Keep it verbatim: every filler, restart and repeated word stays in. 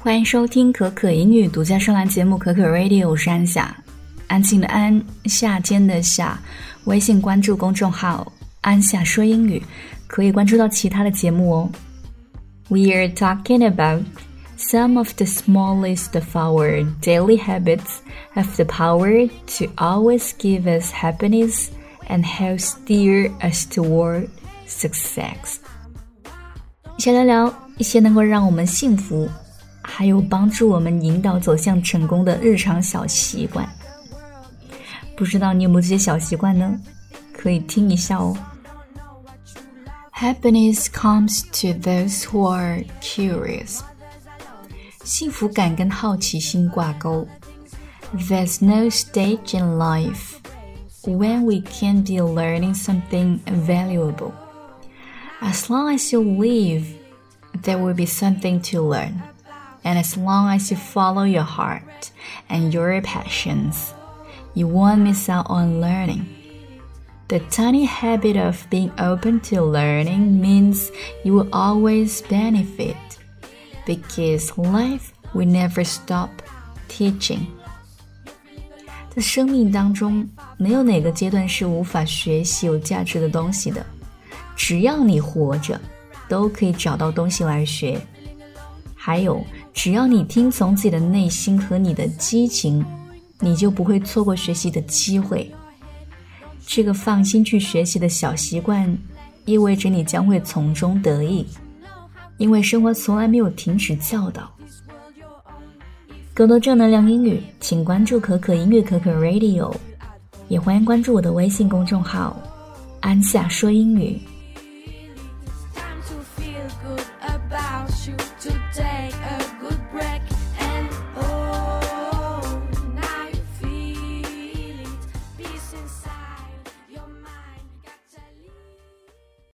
欢迎收听可可英语独家声栏节目可可 Radio， 我是安夏，安静的安，夏天的夏。微信关注公众号安夏说英语，可以关注到其他的节目哦。We are talking about some of the smallest of our daily habits have the power to always give us happiness and help steer us toward success。 一起来聊一些能够让我们幸福还有帮助我们引导走向成功的日常小习惯。不知道你有没有这些小习惯呢？可以听一下哦。Happiness comes to those who are curious。 幸福感跟好奇心挂钩。 There's no stage in life when we can't be learning something valuable. As long as you live, there will be something to learn.And as long as you follow your heart and your passions, you won't miss out on learning. The tiny habit of being open to learning means you will always benefit, because life will never stop teaching. 在生命当中，没有哪个阶段是无法学习有价值的东西的。只要你活着，都可以找到东西来学。还有，只要你听从自己的内心和你的激情，你就不会错过学习的机会。这个放心去学习的小习惯，意味着你将会从中得益，因为生活从来没有停止教导。更多正能量英语，请关注可可音乐可可 Radio， 也欢迎关注我的微信公众号安夏说英语。